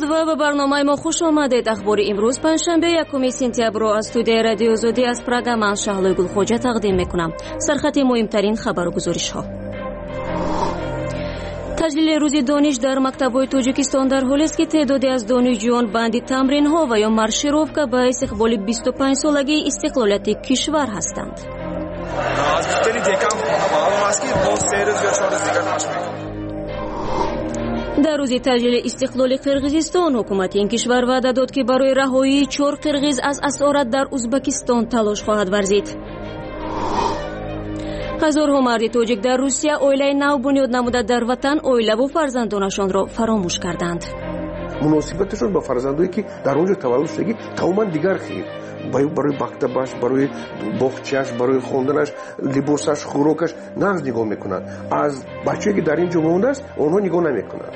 و به برنامه ما خوش آمدید. اخبار امروز پنجشنبه 1 سپتامبر را از استودیوی رادیو آزادی از پراگ من شهلا گلخوجه تقدیم میکنم. سرخط مهمترین خبر و گزارش ها. تجلیل روز دانش در مکتب‌های تاجیکستان در حالی است که تعدادی از دانشجویان بند تمرین‌ها و یا مارشیروفکا به استقبال 25 سالگی استقلالیت کشور هستند. در روز تجلیل استقلال قرقیزستان حکومت این کشور وعده داد که برای رهایی 4 قرقیز از اسارت در ازبکستان تلاش خواهد ورزید. هزارها مرد تاجیک در روسیه اویله نو بنیاد نموده در وطن اویله و فرزندانشان را فراموش کردند. مناسبتشون با فرزندایی که در اونجا تولد شدگی تماما دیگر خیر، برای مکتبش، برای باغچه‌اش، برای خوندنش، لباسش، خوراکش نقد نگاه میکنن. از بچه‌ای که در اینجا مونده است اونها نگاه نمیکنن.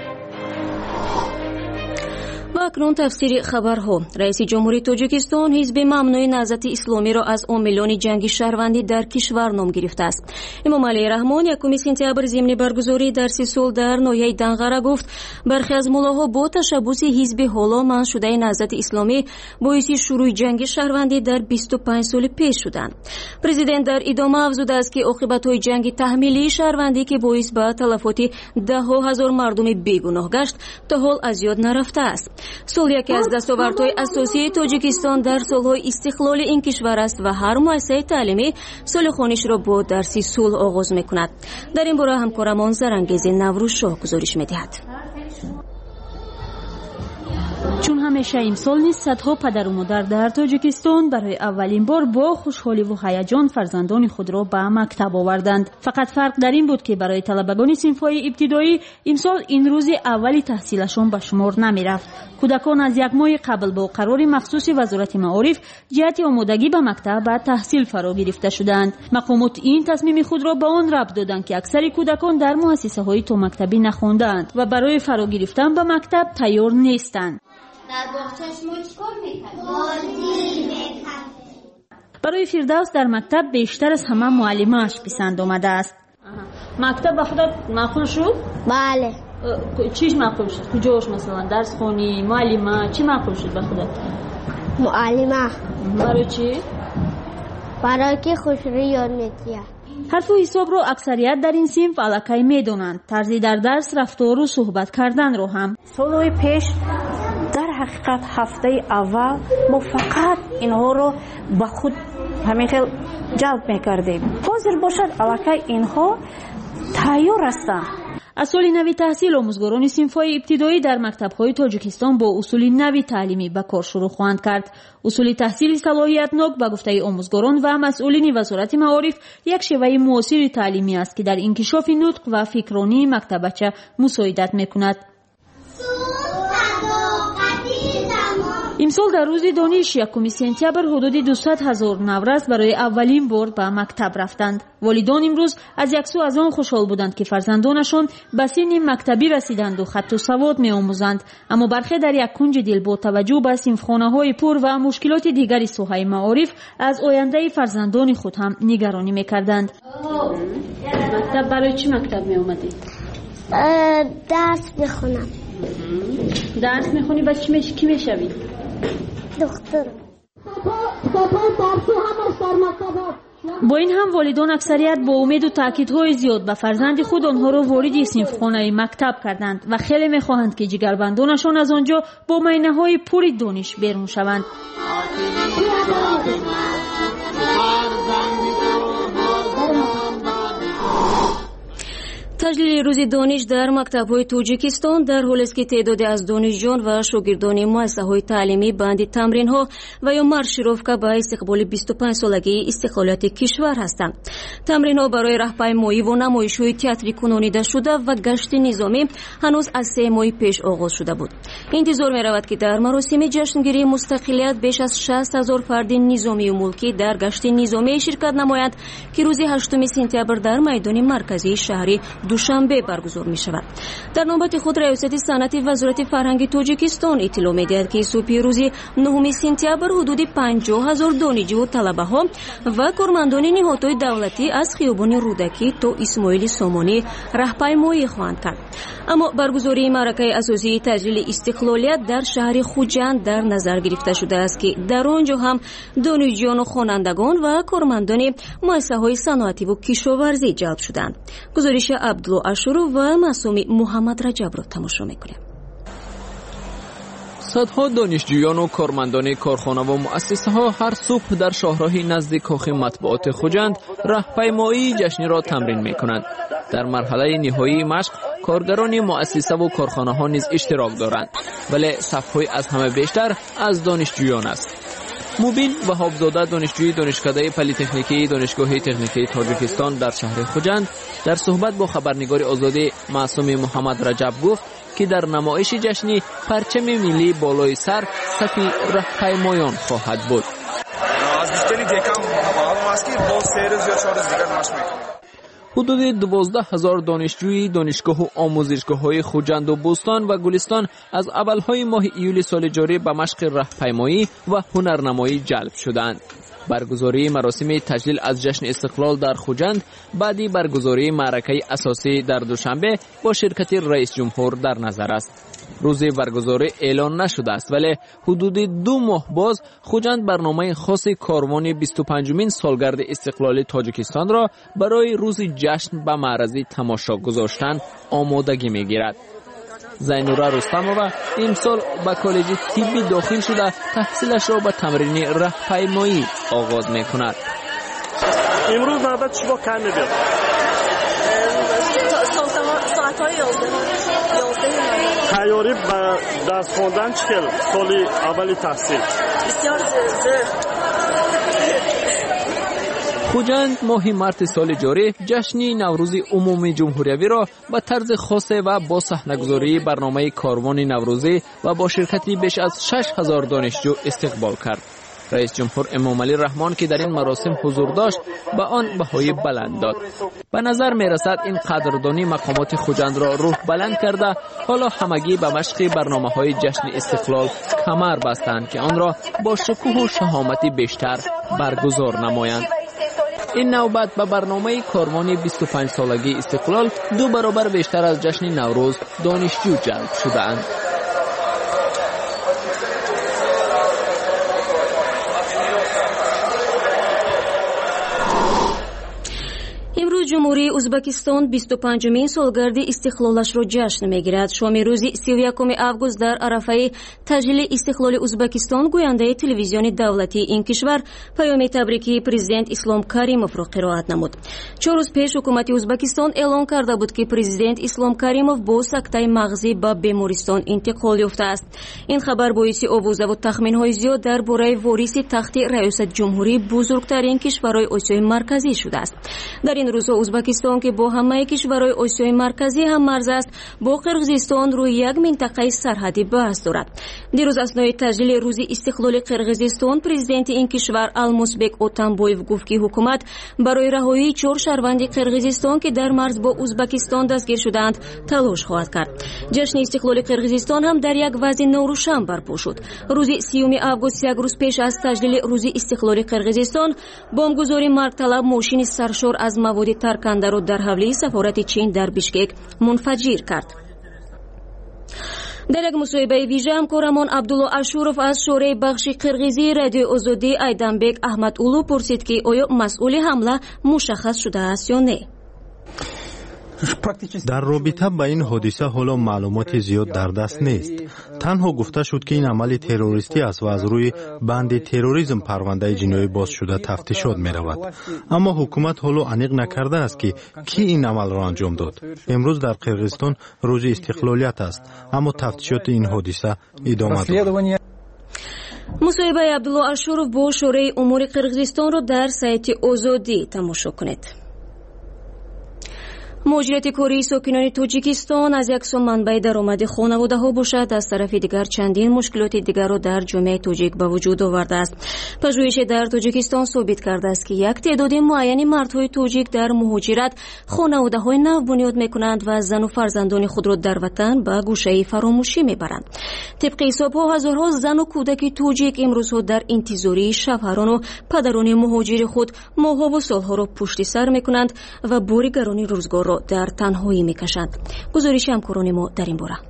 و اکنون تفسیر خبرها. رئیس جمهوری تاجیکستان حزب ممنوع نهضت اسلامی را از عاملان جنگ شهروندی در کشور نام گرفته است. امام علی رحمان 1 سپتامبر ضمن برگزاری درس صلح در ناحیه دنغره گفت برخی از ملاها با تشبث حزب حالا منع شده نهضت اسلامی باعث شروع جنگ شهروندی در 25 سال پیش شدند. پرزیدنت در ادامه افزوده است که عاقبت‌های جنگ تحمیلی شهروندی که باعث به تلفات ده‌ها هزار مردم بیگناه گشت تا حال از یاد نرفته است. صلح یکی از دستاوردهای اساسی تاجیکستان در سالهای استقلال این کشور است و هر مؤسسه تعلیمی سال خوانش را با درس صلح آغاز می‌کند. در این باره همکارمان زرانگیز نوروزشاه گزارش می‌دهد. چون همیشه امسال نیز صدها پدر و مادر در تاجیکستان برای اولین بار با خوشحالی و هیجان فرزندان خود را به مکتب آوردند. فقط فرق در این بود که برای طلبگان صنف‌های ابتدایی امسال این روز اولی تحصیلشان به شمار نمی رفت. کودکان از یک ماه قبل با قرار مخصوص وزارت معارف جهت آمادگی به مکتب به تحصیل فرا گرفته شدند. مقامات این تصمیم خود را به آن ربط دادند که اکثر کودکان در مؤسسه‌های تا مکتبی نخواندند و برای فرا گرفتن به مکتب تیار نیستند. در باغچه‌اش ما چیکار می‌کنیم؟ بازی می‌کنیم. برای فردوس در مکتب بیشتر از همه معلمش پسند آمده است. مکتب به خودت معقول شد؟ بله. چیش معقول شد؟ کجاش مثلا درس خونی، معلمه، چی معقول شد به خودت؟ معلمه. برای چی؟ برای که خوشرویی یاد می‌گیره. حرف و حساب رو اکثریت در این صنف الکی میدونند. طرزی در درس، رفتار و صحبت کردن رو هم. سالهای پیش در حقیقت هفته اول ما فقط اینها رو با خود همین خیلی جلب میکردیم. حاضر باشد الکی اینها تیار هستند. از سال نوی تحصیل آموزگاران صنف‌های ابتدایی در مکتب‌های تاجیکستان با اصول نوی تعلیمی به کار شروع خواهند کرد. اصول تحصیل صلاحیت‌ناک به گفته آموزگاران و مسئولین وزارت معارف یک شیوه معاصر تعلیمی است که در انکشاف نطق و فکرانی مکتبچه مساعدت می‌کند. امسال در روز دانش 1 سپتامبر حدود 200,000 نوروز برای اولین بار به مکتب رفتند. والدان امروز از یک سو از آن خوشحال بودند که فرزندانشان به سن مکتبی رسیدند و خط و سواد می‌آموزند، اما برخی در یک کنج دل با توجه به صنفخانه‌های پر و مشکلات دیگری ساحه معارف از آینده فرزندان خود هم نگرانی می‌کردند. مکتب برای چی مکتب می‌آمدی؟ درس بخونم. درس می‌خونی بعد کی می‌شوی؟ دکتر. با این هم والدان اکثریت با امید و تاکیدهای زیاد به فرزند خود آنها را وارد صنفخانه مکتب کردند و خیلی می‌خواهند که جگربندانشان از آنجا با معینه‌های پر دانش بیرون شوند. تجلیل روز دانش در مکتب‌های تاجیکستان در حالی است که تعدادی از دانشجویان و شاگردان مؤسسه‌های تعلیمی بند تمرین‌ها و یا مارشیروفکا به استقبال 25 سالگی استقلالیت کشور هستند. تمرین‌ها برای راهپیمایی و نمایش‌های تئاتری کنونیده شده و گشت نظامی هنوز از 3 ماه پیش آغاز شده بود. انتظار می‌رود که در مراسم جشنگیری مستقلیت بیش از 60,000 فرد نظامی و ملکی در گشت نظامی شرکت نمایند که روز 8 سپتامبر در میدان مرکزی شهر دوشنبه برگزار می شود. در نوبت خود ریاست صنعت وزارت فرهنگ تاجیکستان اطلاع می دهد که صبح روز 9 سپتامبر حدود 50,000 دانشجو و طلبه ها و کارمندان نهادهای دولتی از خیابان رودکی تا اسماعیل سامانی راهپیمایی خواهند کرد. اما برگزاری معرکه اساسی تجلیل استقلالیت در شهر خوجند در نظر گرفته شده است که در آنجا هم دانشجویان و خوانندگان و کارمندان مؤسسه‌های صنعتی و کشاورزی جلب شدند. گزارش عبدالله اشورو و معصوم محمد رجب را تماشا می‌کنیم. صدها دانشجویان و کارمندان کارخانه و مؤسسه‌ها هر صبح در شاهراه نزد کاخ مطبوعات خوجند راهپیمایی جشنی را تمرین می‌کنند. در مرحله نهایی مشق کارگران مؤسسه و کارخانه‌ها نیز اشتراک دارند، ولی صف‌های از همه بیشتر از دانشجویان است. مبین وهابزاده دانشجوی دانشکده پلی‌تکنیکی دانشگاه تکنیکی تاجیکستان در شهر خوجند در صحبت با خبرنگار آزادی معصوم محمد رجب گفت که در نمایش جشنی پرچم ملی بالای سر صف راهپیمایان خواهد بود. از بیشتری دیگه معلوم است که با 3 روز یا 4 روز دیگر مشق می‌کنیم. حدود 12,000 دانشجوی دانشگاه و آموزشگاه‌های خوجند و بوستان و گلستان از اولهای ماه ایول سال جاری به مشق راهپیمایی و هنرنمایی جلب شدند. برگزاری مراسم تجلیل از جشن استقلال در خوجند بعدی برگزاری معرکه اساسی در دوشنبه با شرکت رئیس جمهور در نظر است. روز برگزاری اعلان نشده است، ولی حدود 2 ماه باز خوجند برنامه خاص کاروان 25مین سالگرد استقلال تاجیکستان را برای روز جشن به معرض تماشا گذاشتن آمادگی می‌گیرد. زینورا رستمова امسال به کالج طبی داخل شده تحصیلش را به تمرین راهپیمایی آغاز می‌کند. امروز نوبت شما کم می‌بینید. ساعت‌های 11 تیاری به درس خواندن چقدر سال اولی تحصیل؟ بسیار زیاد. خوجند ماه مارس سال جاری جشن نوروز عمومی جمهوریوی را با طرز خاص و با صحنه‌گذاری برنامه کاروان نوروزی و با شرکت بیش از 6,000 دانشجو استقبال کرد. رئیس جمهور امامعلی رحمان که در این مراسم حضور داشت به آن بهای بلند داد. به نظر می رسد این قدردانی مقامات خوجند را روح بلند کرده حالا همگی به مشق برنامه‌های جشن استقلال کمر بستند که آن را با شکوه و شهامت بیشتر برگزار نمایند. این نوبت به برنامه کاروان 25 سالگی استقلال 2 برابر بیشتر از جشن نوروز دانشجو جلب شدند. امروز جمهوری ازبکستان 25مین سالگرد استقلالش را جشن می‌گیرد. شام روز 31 август در عرفه تجلیل استقلال ازبکستان گوینده تلویزیون دولتی این کشور پیام تبریکی پرزیدنت اسلام کریمов را قرائت نمود. 4 روز پیش حکومت ازبکستان اعلان کرده بود که پرزیدنت اسلام کریمов با سکته مغزی به بیمارستان انتقال یافته است. این خبر باعث آوازه و تخمین‌های زیاد درباره وارث تخت ریاست جمهوری بزرگترین کشورهای آسیای مرکزی شده است. در این روزها ازبکستان که با همه کشورهای آسیای مرکزی هم مرز است با قرقیزستان روی یک منطقه سرحدی بحث دارد. دیروز اثنای تجلیل روز استقلال قرقیزستان پرزیدنت این کشور المسبک اتنبویف گفت که حکومت برای رهایی 4 شهروند قرقیزستان که در مرز با ازبکستان دستگیر شدند تلاش خواهد کرد. جشن استقلال قرقیزستان هم در یک وضع نوروشن برپا شد. روز 30 август یک روز پیش از تجلیل روز استقلال قرقیزستان بمبگذاری مرگطلب ماشین سرشار از مواد ترکنده را در حوله سفارت چین در بیشکک منفجر کرد. در یک مصاحبه ویژه همکارمان عبدالله اشورov از شورای بخش قرقیزی رادیو آزادی ایدنبک احمد اولو پرسید که آیا مسئول حمله مشخص شده است یا نه. در رابطه با این حادثه حالا معلومات زیاد در دست نیست. تنها گفته شد که این عمل تروریستی است و از روی بند تروریسم پرونده جنایی باز شده تفتیشات می رود. اما حکومت حالا انیق نکرده است که کی این عمل را انجام داد. امروز در قرقیزستان روز استقلالیت است، اما تفتیشات این حادثه ادامه دارد. مصاحبه عبدالله اشورov با شورای امور قرقیزستان را در سایت آزادی تماشا کنید. مهاجرت کاری ساکنان تاجیکستان از یک سو منبع درآمد خانواده‌ها باشد، از طرف دیگر چندین مشکلات دیگر را در جامعه تاجیک به وجود آورده است. پژوهش در تاجیکستان ثابت کرده است که یک تعداد معین مردهای تاجیک در مهاجرت خانواده‌های نو بنیاد می‌کنند و زن و فرزندان خود را در وطن به گوشه فراموشی می‌برند. طبق حساب‌ها هزارها زن و کودک تاجیک امروزها در انتظاری شوهران و پدران مهاجر خود ماه‌ها و سال‌ها را پشت سر می‌کنند و بار گران روزگار را در تنهایی می‌کشند. گزارش همکاران ما در این باره.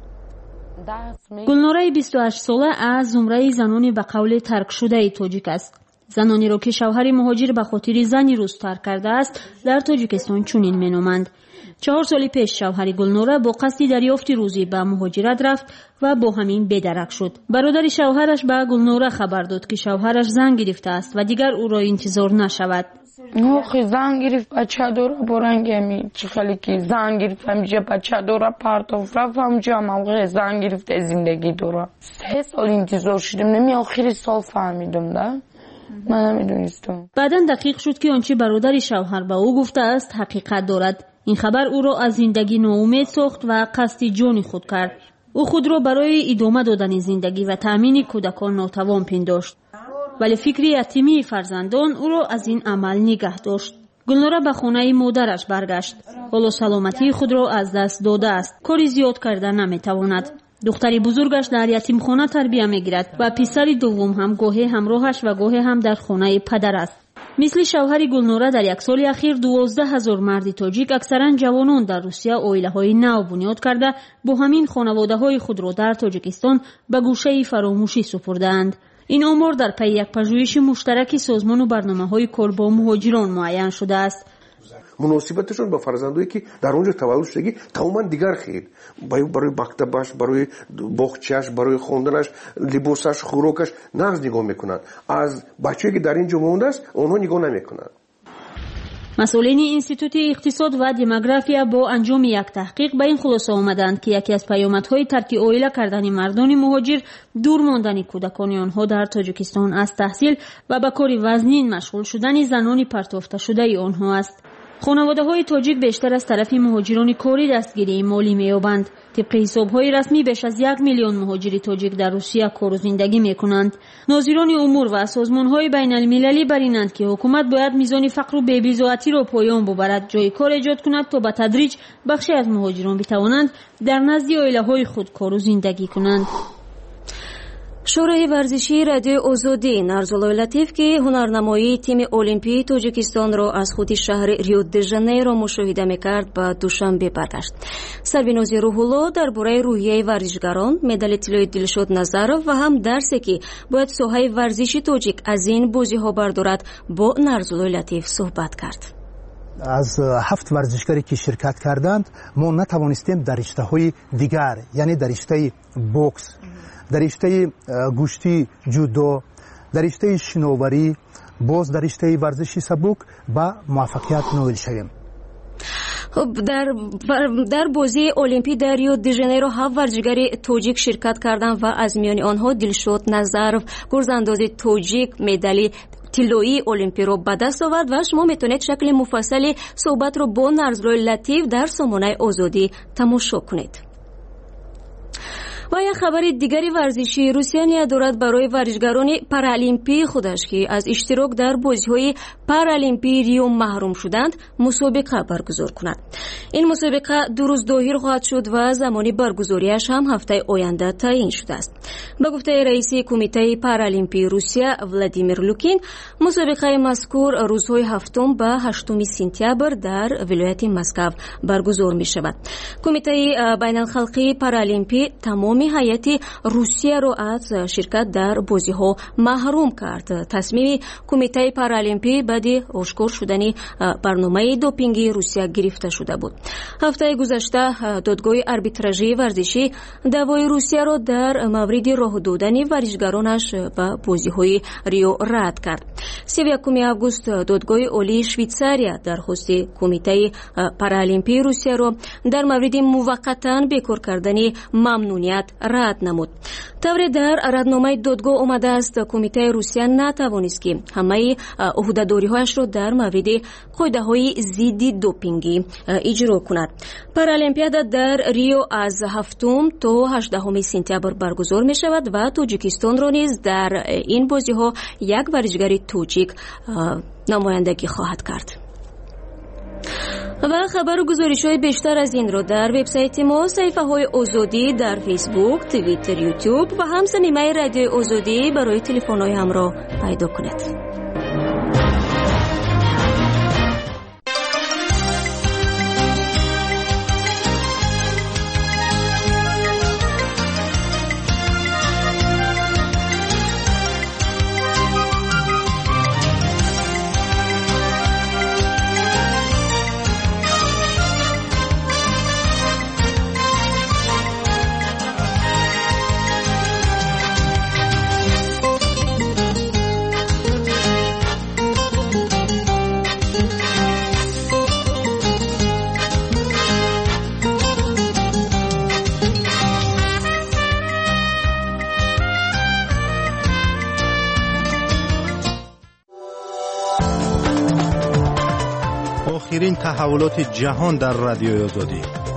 گلنوره 28 ساله از زمره زنان به قول ترک شده تاجیک است. زنانی را که شوهر مهاجر به خاطر زنی روز ترک کرده است در تاجیکستان چنین می‌نامند. 4 سال پیش شوهر گلنوره با قصد دریافت روزی به مهاجرت رفت و با همین بدرک شد. برادر شوهرش به گلنوره خبر داد که شوهرش زن گرفته است و دیگر او را انتظار نشود. خیلی زن گرفت بچه داره برنگمی چه خیلی که زن گرفت همجا بچه داره پرتاف رفت همجا موقع زن گرفت زندگی داره 3 سال انتظار شدیم نمی آخر سال فهمیدم ده من نمیدونستم. بعدا دقیق شد که آنچه برادر شوهر به او گفته است حقیقت دارد. این خبر او را از زندگی ناامید ساخت و قصد جان خود کرد. او خود را برای ادامه دادن زندگی و تامین کودکان ناتوان پنداشت، ولی فکر یتیمی فرزندان او را از این عمل نگه داشت. گلنوره به خانه مادرش برگشت. حالا سلامتی خود را از دست داده است. کاری زیاد کردن نمیتواند. دختری بزرگش در یتیمخانه تربیت میگیرد و پسر دوم هم گاهی همراهش و گاهی هم در خانه پدر است. مثل شوهر گلنوره در یک سال اخیر 12,000 مرد تاجیک اکثرا جوانان در روسیه عائله‌های نو بنیاد کرده با همین خانواده‌های خود را در تاجیکستان به گوشه فراموشی سپردند. این آمار در پی یک پژوهش مشترک سازمان و برنامه‌های کار با مهاجران معین شده است. مناسبتشون با فرزندایی که در اونجا تولد شدگی تماما دیگر خیلی برای مکتبش، برای باغچه‌اش، برای خوندنش، لباسش، خوراکش نقض نگاه میکنن. از بچه‌ای که در اینجا مونده است اونها نگاه نمیکنن. مسئولین انستیتوت اقتصاد و دموگرافیا با انجام یک تحقیق به این خلاصه آمدند که یکی از پیامدهای ترک عائله کردن مردان مهاجر دور ماندن کودکان آنها در تاجیکستان از تحصیل و به کار وزنین مشغول شدن زنان پرتافته شده آنها است. خانواده‌های تاجیک بیشتر از طرف مهاجران کاری دستگیری مالی می‌یابند. طبق حساب‌های رسمی بیش از 1 میلیون مهاجر تاجیک در روسیه کار و زندگی می‌کنند. ناظران امور و سازمان‌های بین‌المللی برینند که حکومت باید میزان فقر و بی‌بضاعتی را پایان ببرد، جای کار ایجاد کند تا به تدریج بخشی از مهاجران بتوانند در نزد عائله‌های خود کار و زندگی کنند. شورای ورزشی رادیو آزادی نارزولای لطیف که هنرنمایی تیم المپی تاجیکستان را از خود شهر ریو د ژانیرو مشاهده می‌کرد به دوشنبه برگشت. سربیناز روح‌الله درباره روحیه ورزشگران، مدال طلای دلشاد نظرов و هم درسی که باید ساحه ورزشی تاجیک از این بازی‌ها بردارد با نارزولای لطیف صحبت کرد. از 7 ورزشکاری که شرکت کردند ما نتوانستیم در رشته‌های دیگر، یعنی در رشته بوکس، در رشته گوشتی جودو، در رشته شناوری، باز در رشته ورزشی سبک با موفقیت نایل شویم. در بازی المپی در ریو د ژانیرو 7 ورزشگر تاجیک شرکت کردند و از میان آنها دلشاد نظرов گرزانداز تاجیک مدال طلایی المپی رو به دست آورد و شما میتونید شکل مفصل صحبت رو با نارزولای لطیف در سامانه آزادی تماشا کنید. و یک خبر دیگری ورزشی، روسیه نیت دارد برای ورزشگران پارالمپی خودش که از اشتراک در بازی‌های پارالمپی ریو محروم شدند مسابقه برگزار کند. این مسابقه 2 روز دایر خواهد شد و زمان برگزاریش هم هفته آینده تعیین شده است. به گفته رئیس کمیته پارالمپی روسیه ولادیمیر لوکین، مسابقه مذکور روزهای 7 به 8 سپتامبر در ولایت مسکو برگزار می شود. کمیته بین‌الخلقی پارالمپی تمام هیئت روسیه را از شرکت در بازی‌ها محروم کرد. تصمیم کمیته پارالمپی بعد آشکار شدن برنامه دوپینگی روسیه گرفته شده بود. هفته گذشته دادگاه آربیتراژی ورزشی دعوای روسیه را در مورد راه دادن ورزشگرانش به بازی‌های ریو رد کرد. 31 آگوست دادگاه عالی شویتزاریا درخواست کمیته پارالمپی روسیه را در مورد موقتا بیکار کردن ممنوعیت رد نمود. طوری در ردنامه دادگاه آمده است کمیته روسیه نتوانست که همه عهده‌داری‌هایش را در مورد قاعده‌های ضد دوپینگی اجرا شروع کند. پارالمپیادا در ریو از 7 تا 18 سپتامبر برگزار می شود و تاجیکستان را نیز در این بازی ها یک ورزشکار تاجیک نمایندگی خواهد کرد. و خبر و گزارش‌های بیشتر از این را در وبسایت ما، صفحه‌های آزادی در فیسبوک، توییتر، یوتیوب و هم صفحه رادیو آزادی برای تلفن‌های همراه پیدا کنید. آخرین تحولات جهان در رادیو آزادی.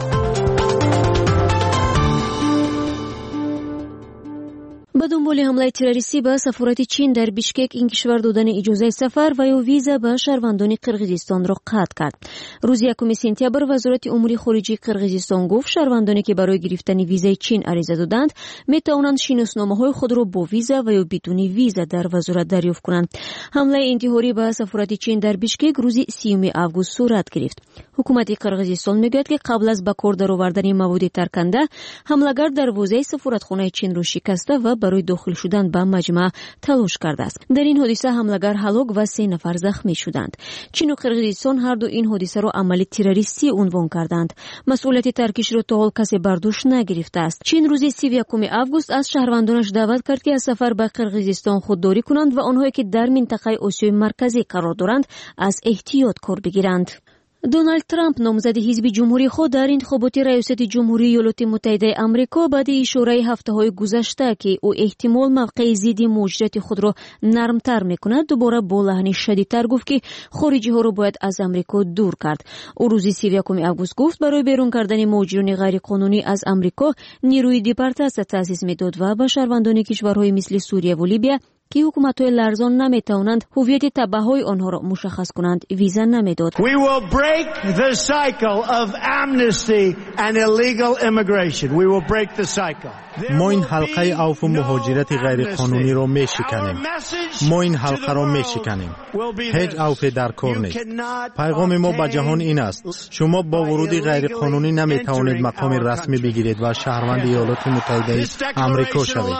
با دنبال حمله تروریستی به سفارت چین در بیشکک این کشور دادن اجازه سفر و یا ویزا به شهروندان قرقیزستان را قطع کرد. روز 1 سپتامبر وزارت امور خارجه قرقیزستان گفت شهروندانی که برای گرفتن ویزای چین عریضه دادند می توانند شناسنامه‌های خود را با ویزا و یا بدون ویزا در وزارت دریافت کنند. حمله انتحاری به سفارت چین در بیشکک روز 30 آگوست صورت گرفت. حکومت قرقیزستان میگوید که قبل از به کار درآوردن مواد ترکنده حمله‌گر دروازه سفارتخانه چین را شکسته و برای داخل شدن به مجمع تلاش کرده است. در این حادثه حمله‌گر هلاک و 3 نفر زخمی شدند. چین و قرقیزستان هر دو این حادثه را عمل تروریستی عنوان کردند. مسئولیت ترکش را تا حال کسی برداشت نگرفته است. چین روز 31 آگوست از شهروندانش دعوت کرد که از سفر به قرقیزستان خودداری کنند و آنهایی که در منطقه آسیای مرکزی قرار دارند از احتیاط کار بگیرند. دونالد ترامپ نامزد حزب جمهوری خود در انتخابات ریاست جمهوری ایالات متحده آمریکا بعد اشاره هفته‌های گذشته که او احتمال موقع ضد مهاجرت خود را نرمتر می‌کند دوباره با لحن شدیدتر گفت که خارجی‌ها را باید از آمریکا دور کرد. او روز 31 آگوست گفت برای بیرون کردن مهاجران غیرقانونی از آمریکا نیروی دیپارتاسیون تأسیس می‌داد و به شهروندان کشورهای مثل سوریه و لیبیا که حکومت‌های لرزان نمی‌توانند هویت تبعهای آنها را مشخص کنند ویزا نمی‌داد. We will break the cycle of amnesty and illegal immigration. We will break the cycle. ما این حلقه عفو و مهاجرت غیرقانونی را می‌شکنیم. ما این حلقه را می‌شکنیم. هیچ عفو در کار نیست. پیغام ما به جهان این است: شما با ورود غیرقانونی نمی‌توانید مقام رسمی بگیرید و شهروند ایالات متحده آمریکا شوید.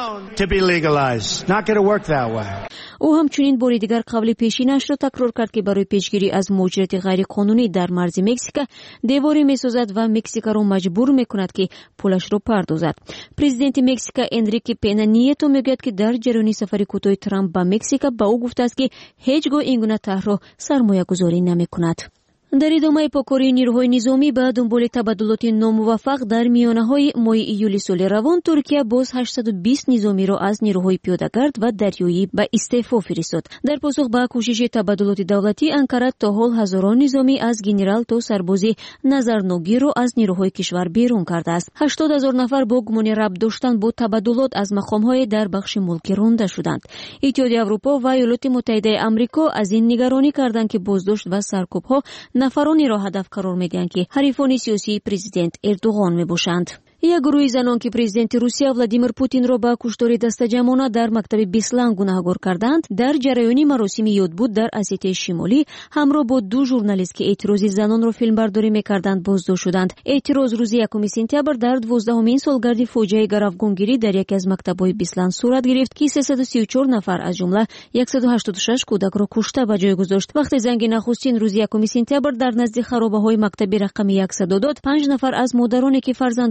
او همچنین بار دیگر قبل پیشینش را تکرار کرد که برای پیشگیری از مهاجرت غیرقانونی در مرز مکزیک دیواری می‌سازد و مکزیک را مجبور می‌کند که پولش را پردازد. پرزیدنت مکزیک انریکه پنا نیتو میگوید که در جریان سفر کوتاه ترامپ به مکزیک با او گفته است که هیچگاه این گونه طرح را سرمایه‌گذاری نمی‌کند. در ادامه پاکاری نیروهای نظامی به دنبال تبادلات ناموفق در میانه‌های ماه ایول سال روان ترکیه باز 820 نظامی را از نیروهای پیاده‌گرد و دریایی به استعفا فرستاد. در پاسخ به کوشش تبادلات دولتی انقره تا حال هزاران نظامی از گنرال تا سرباز نظرناگیر را از نیروهای کشور بیرون کرده است. 80,000 نفر با گمان ربط داشتن با تبادلات از مقام‌های در بخش ملکی رانده شدند. اتحادیه اروپا و ایالات متحده آمریکا از این نگرانی کردند که بازداشت و سرکوب‌ها نفرانی را هدف قرار می‌دهند که حریفان سیاسی پرزیدنت اردوغان می‌باشند. یک گروه زنان که پرزیدنت روسیه ولادیمیر پوتین را به کشتار دستجمعانه در مکتب بیسلن گناهکار کردند در جریان مراسم یادبود در اسیته شمالی همراه با 2 ژورنالیست که اعتراض زنان را فیلمبرداری می‌کردند بازداشت شدند. اعتراض روز 1 سپتامبر در 12مین سالگرد فاجعه گروگانگیری در یکی از مکتب‌های بیسلن صورت گرفت که 334 نفر از جمله 186 کودک را کشته به جای گذاشت. وقتی زنگ نخستین روز 1 سپتامبر در نزد خرابه‌های مکتب رقم 100 داد، 5 نفر از مادرانی که فرزندانشان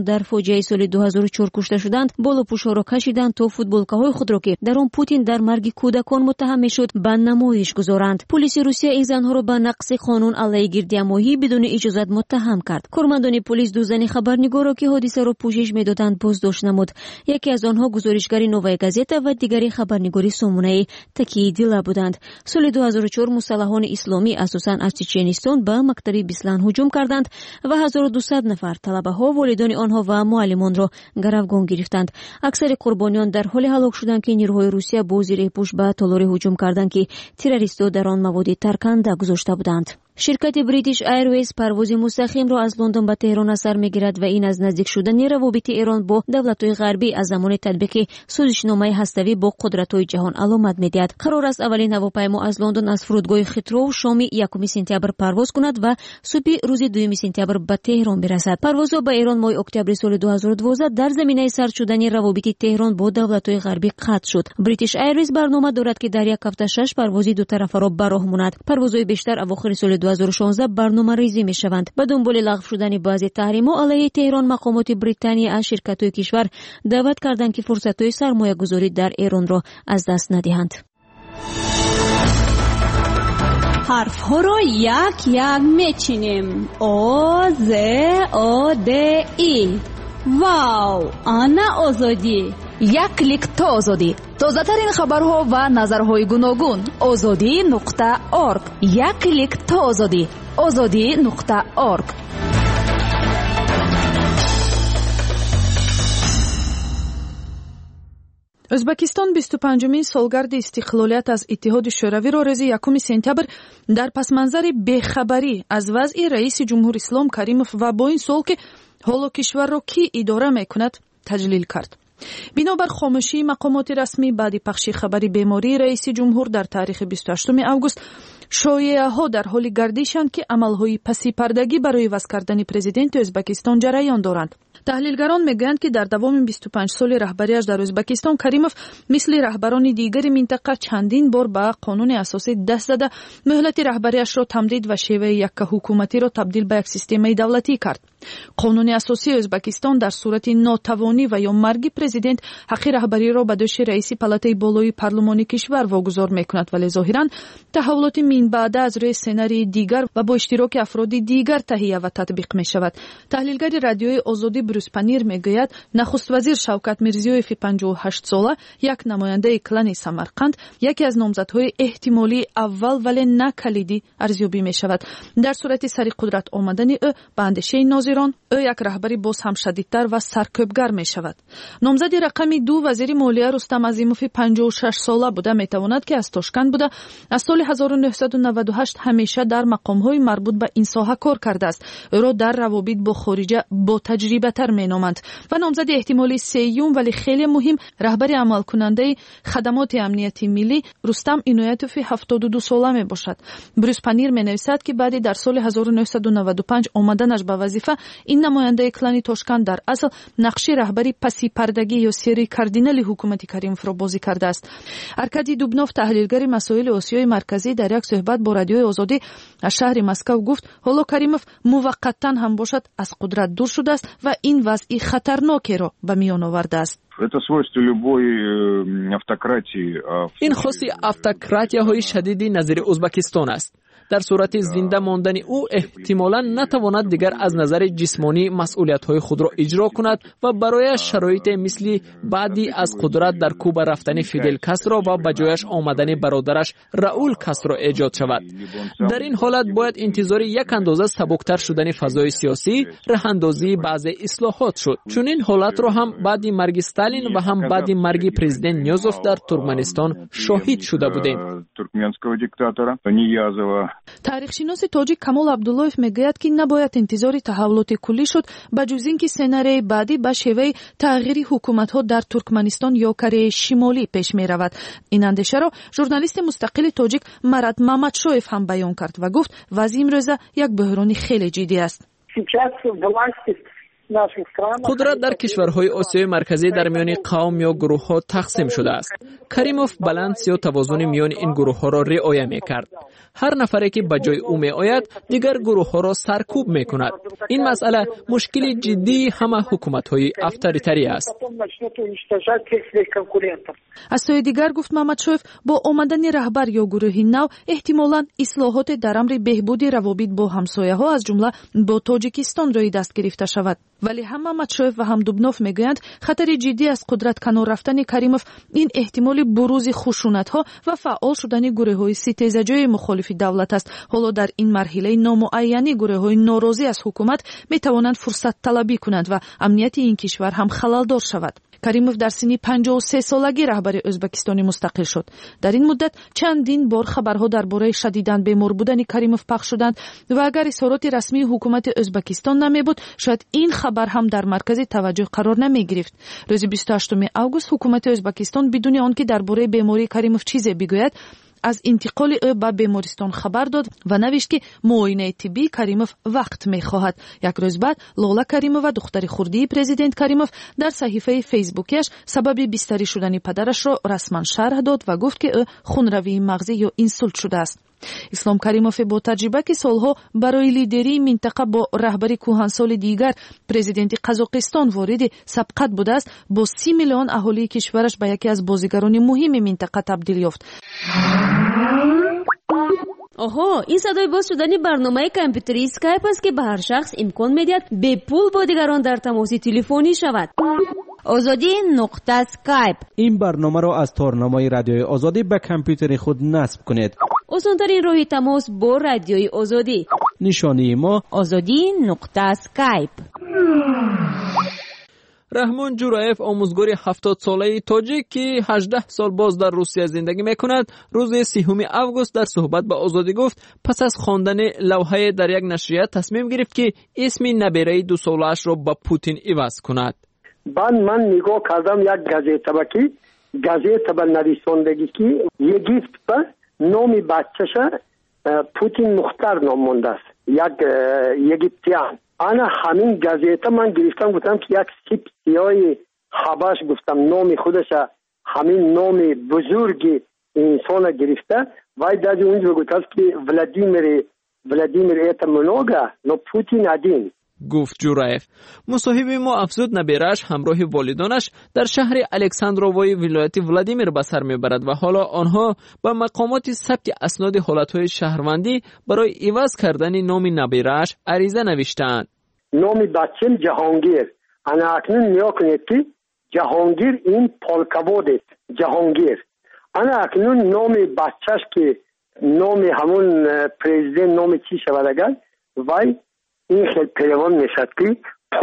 дар фоҷиаи соли 2004 кушта шуданд, болопӯшҳоро кашиданд то футболкаҳои худро, ки дар он Путин дар марги кӯдакон муттаҳам мешуд, ба намоиш гузоранд. Полиси Русия ин занҳоро ба нақси қонун алайҳи гирдиамоҳӣ бидуни иҷозат муттаҳам кард. Кормандони полис ду зани хабарнигорро, ки ҳодисаро пӯшиш медоданд, боздошт намуд. яке аз онҳо гузоришгари Новая газета ва дигари хабарнигори Сомунаи Такии Дила буданд. соли 2004 мусаллаҳони исломӣ асосан аз Чеченистон ба мактаби Бислан ҳуҷум карданд ва 1200 нафар талабаҳо, волидони онҳо ва муаллимонро гаравгон гирифтанд. аксари қурбониён дар ҳоле ҳалок шуданд, ки нирӯҳои Русия бо зирепӯш ба толоре ҳуҷум карданд, ки террористо дар он маводи тарканда гузошта буданд. ширкати British Airways парвози мустақимро аз Лондон ба Теҳрон аз сар мегирад ва ин аз наздик шудани равобити Эрон бо давлатҳои ғарбӣ аз замони татбиқи созишномаи ҳаставӣ бо қудратҳои ҷаҳон аломат медиҳад. қарор аст аввалин ҳавопаймо аз Лондон аз фурудгоҳи Хитров шоми 1 сентябр парвоз кунад ва субҳи рӯзи 2 сентябр ба Теҳрон бирасад. парвозҳо ба Эрон моҳи октябри соли 2012 дар заминаи сард шудани равобити Теҳрон бо давлатҳои ғарбӣ қатъ шуд. British Airways барнома дорад, ки дар як ҳафта 6 парвози дутарафаро ба роҳ монад. парвозҳои бештар авохири соли 2016 барномарезӣ мешаванд. ба дунболи лағв шудани баъзе таҳримҳо алайҳи Теҳрон, мақомоти Британия аз ширкатҳои кишвар даъват карданд, ки фурсатҳои сармоягузорӣ дар Эронро аз даст надиҳанд. ҳарфҳоро як мечинем. О, З, О, Д, И. Вау, ана озодӣ. як клик то озодӣ. тозатарин хабарҳо ва назарҳои гуногун. озодӣ.орг. як клик то озодӣ. озодӣ.орг. ӯзбекистон 25-мин солгарди истиқлолият аз Иттиҳоди Шӯравиро рӯзи 1 сентябр дар пасманзари бехабарӣ аз вазъи раиси ҷумҳури Ислом Каримов ва бо ин суол, ки ҳоло кишварро кӣ идора мекунад, таҷлил кард. бинобар хомӯшии мақомоти расмӣ баъди пахши хабари бемории раиси ҷумҳур дар таърихи 28 август, шоеаҳо дар ҳоли гардишанд, ки амалҳои пасипардагӣ барои ваз кардани президенти Ӯзбекистон ҷараён доранд. таҳлилгарон мегӯянд, ки дар давоми 25 соли раҳбариаш дар Ӯзбекистон Каримов мисли раҳбарони дигари минтақа чандин бор ба қонуни асосӣ даст зада, муҳлати раҳбариашро тамдид ва шеваи яккаҳукуматиро табдил ба як системаи давлатӣ кард. қонуни асосии Ӯзбекистон дар сурати нотавонӣ ва ё марги президент ҳаққи раҳбариро ба дӯши раиси палатаи болои парлумони кишвар вогузор мекунад, вале зоҳиран таҳаввулоти минбаъда аз рӯи сценарии дигар ва бо иштироки афроди дигар таҳия ва татбиқ мешавад. таҳлилгари радиои Озодӣ Брюс Панир мегӯяд, нахуствазир Шавкат Мирзиёеви 58 сола, як намояндаи клани Самарқанд, яке аз номзадҳои эҳтимолии аввал вале на калидӣ арзёбӣ мешавад. дар сурати сари қудрат омадани ӯ ба андешаи нозирон, ӯ як раҳбари боз ҳам шадидтар ва саркӯбгар мешавад. номзади рақами 2 вазири молия Рустам Азимови 56 сола буда метавонад, ки аз Тошканд буда аз соли 1998 ҳамеша дар мақомҳои марбут ба ин соҳа кор кардааст. ӯро дар равобит бо хориҷа бо таҷрибатар меноманд. ва номзади эҳтимолии сеюм вале хеле муҳим, раҳбари амалкунандаи хадамоти амнияти миллӣ Рустам Иноятови 72 сола мебошад. Брюс Панир менависад, ки баъди дар соли 1995 омаданаш ба вазифа, ин намояндаи клани Тошканд дар асл нақши раҳбари пасипардагӣ ё сери кардинали ҳукумати Каримовро бозӣ кардааст. Аркадий Дубнов, таҳлилгари масоили Осиёи марказӣ, дар як суҳбат бо радиои Озодӣ аз шаҳри Москав гуфт, ҳоло Каримов муваққаттан ҳам бошад аз қудрат дур шудааст ва ин вазъи хатарнокеро ба миён овардааст. Это свойство любой автократии. ин хоси автократияҳои шадиди назири Ӯзбекистон аст. дар сурати зинда мондани ӯ эҳтимолан натавонад дигар аз назари ҷисмонӣ масъулиятҳои худро иҷро кунад ва барояш шароите мисли баъди аз қудрат дар Куба рафтани Фидел Кастро ва ба ҷояш омадани бародараш Раул Кастро эҷод шавад. дар ин ҳолат бояд интизори як андоза сабуктар шудани фазои сиёсӣ, раҳандозии баъзе ислоҳот шуд. чунин ҳолатро ҳам баъди марги Сталин ва ҳам баъди марги президент Нёзов дар Туркманистон шоҳид шуда будем. туркменского диктатора Ниязова. таърихшиноси тоҷик Камол Абдуллоев мегӯяд, ки набояд интизори таҳаввулоти куллӣ шуд, ба ҷуз ин ки сценарияи баъдӣ ба шеваи тағйири ҳукуматҳо дар Туркманистон ё Кореяи Шимолӣ пеш меравад. ин андешаро журналисти мустақили тоҷик Марат Мамадшоев ҳам баён кард ва гуфт, вазъи имрӯза як бӯҳрони хеле ҷиддӣ аст. Сейчас власти قدرت در کشورهای آسیای مرکزی در میان قوم یا گروه ها تقسیم شده است. کریموف بالانس یا توازن میان این گروه ها را رعایت میکرد. هر نفری که به جای او می آید دیگر گروه ها را سرکوب می کند. این مسئله مشکل جدی همه حکومت های افطاریتری است. از سوی دیگر گفت محمد شویف با آمدن رهبر یا گروه نو احتمالاً اصلاحات در امر بهبود روابط با همسایه ها از جمله با تاجیکستان روی دست گرفته شود. ولی هم محمد شویف و هم دوبنوف میگویند خطر جدی از قدرت کنار رفتن کریموف این احتمال بروز خشونت ها و فعال شدن گروه های ستیزجوی مخالف دولت است. حالا در این مرحله نامعینی گروه های ناراضی از حکومت می توانند فرصت طلبی کنند و امنیت این کشور هم خللدار شود. کریموف در سن 53 سالگی رهبر ازبکستان مستقل شد. در این مدت چندین بار خبرها درباره شدیداً بیمار بودن کریموف پخش شدند و اگر اظهارات رسمی حکومت ازبکستان نمی بود شاید این خبر هم در مرکز توجه قرار نمی گرفت. روز 28 آگوست حکومت ازبکستان بدون آنکه درباره بیماری کریموف چیزی بگوید از انتقال او به بیمارستان خبر داد و نوشت که معاینه طبی کریموف وقت می خواهد. یک روز بعد لولا کریموف و دختر خردی پرزیدنت کریموف در صحیفه فیسبوکیش سبب بستری شدن پدرش را رسما شرح داد و گفت که او خونروی مغزی یا اینسولت شده است. اسلام کریموف با تجربه که سالها برای لیدری منطقه با رهبری کهنسال دیگر پرزیدنت قزاقستان وارد سبقت بوده است با 30 میلیون اهالی کشورش به یکی از بازیگران مهم منطقه تبدیل یافت. آها، این صدای باز شدن برنامه کامپیوتری اسکایپ است که به هر شخص امکان میدهد به پول با دیگران در تماس تلفنی شود. آزادی نقطه اسکایپ. این برنامه را از تارنمای رادیوی آزادی به کامپیوتر خود نصب کنید. آسان‌ترین راه تماس با رادیوی آزادی. نشانی ما آزادی نقطه اسکایپ. رحمان جورایف آموزگار 70 ساله تاجیک که 18 سال باز در روسیه زندگی میکند روز 30 آگوست در صحبت با آزادی گفت پس از خواندن لوحه در یک نشریه تصمیم گرفت که اسم نبیره 2 سالش را با پوتین عوض کند. بعد من نگاه کردم یک گازیته با که گازیته با نویسندگی که یگیفت با نام بچه‌ش پوتین مختار نام مونده است. یک یگیپتیان. انا همین گازیته من گرفتم گفتم که یک سیب سیاهی حبش گفتم نام خودش همین نام بزرگی انسان گرفته و در اونجا گفتم که ولادیمیر ایتا منوگا نو پوتین ادین. گفت جورایف. مصاحب ما افزود نبیرش همراه والدانش در شهر الکساندرووای ولایت ولادیمیر به سر میبرد و حالا آنها با مقامات ثبت اسناد حالتهای شهروندی برای عوض کردن نام نبیرش عریضه نوشتند. نام بچم جهانگیر. انا اکنون نیا کنید که جهانگیر این پالکابود است. جهانگیر. انا اکنون نام بچهش که نام همون پرزیدنت نام چی شود اگر وای این خیلی پیوان میشد که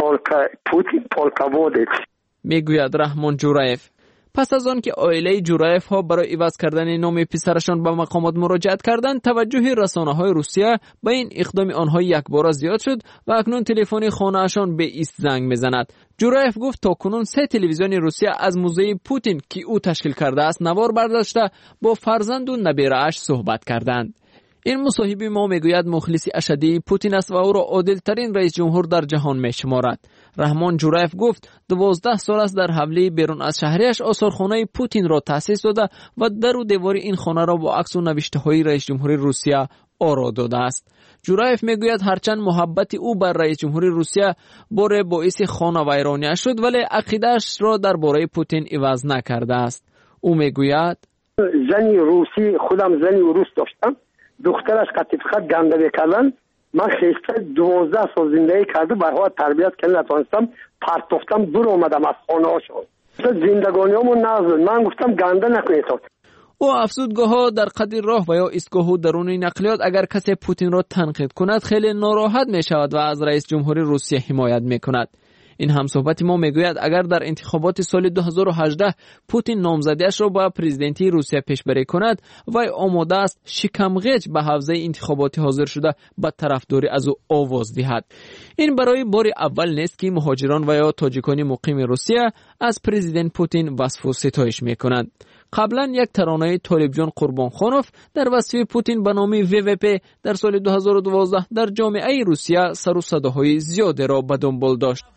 پوتین پالکابود است. میگوید رحمان جورایف. پس از آن که عائله جورایف ها برای عوض کردن نام پسرشان به مقامات مراجعت کردند توجه رسانه‌های روسیه به این اقدام آنها یک بار زیاد شد و اکنون تلفن خانه‌شان به ایست زنگ میزند. جورایف گفت تاکنون 3 تلویزیون روسیه از موزه پوتین که او تشکیل کرده است نوار برداشته با فرزند و نبیره‌اش صحبت کردند. این مصاحب ما میگوید مخلص اشدی پوتین است و او را عادل ترین رئیس جمهور در جهان میشمارد. رحمان جورایف گفت 12 سال است در حوله بیرون از شهریش آثارخانه پوتین را تأسیس داده و در و دیوار این خانه را با عکس و نوشته های رئیس جمهوری روسیه آرا داده است. جورایف میگوید هرچند محبت او بر رئیس جمهوری روسیه بار باعث خانه ویرانی شد ولی عقیده‌اش را درباره پوتین عوض نکرده است. او میگوید زنی روسی خودم زنی روس داشتم دخترش قطیفخط گنده کردن من خیسته 12 سال زندگی کرده برها تربیت کردن نتوانستم پرتفتم دور اومدم از خانه هاشون زندگانیامو نازل من گفتم گنده نکنید. او افزودگاه ها در قدر راه و یا ایستگاه و درون نقلیات اگر کسی پوتین را تنقید کند خیلی ناراحت می شود و از رئیس جمهوری روسیه حمایت می کند. این همصحبت ما میگوید اگر در انتخابات سال 2018 پوتین نامزدیش را با پرزیدنتی روسیه پیشبری کند وی آماده است شکمغیج به حوزه انتخاباتی حاضر شده به طرفداری از او آواز دهد. این برای بار اول نیست که مهاجران و یا تاجیکان مقیم روسیه از پرزیدنت پوتین وصف و ستایش میکنند. قبلا یک ترانه طالبجان قربانخانوف در وصف پوتین به نام VVP در سال 2012 در جامعه روسیه سر و صداهای زیادی را به دنبال داشت.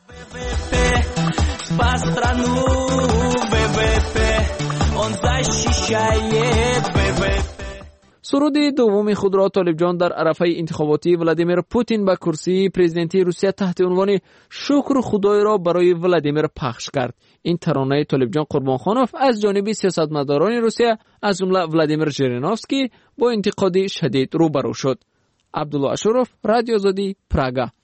سرود دوم خود را طالبجان در عرفه انتخاباتی ولادیمیر پوتین به کرسی پرزیدنتی روسیه تحت عنوان شکر خدای را برای ولادیمیر پخش کرد. این ترانه طالبجان قربانخانوف از جانب سیاستمداران روسیه از جمله ولادیمیر ژیرینوفسکی با انتقاد شدید روبرو شد. عبدالله اشرف، رادیو آزادی، پراگا.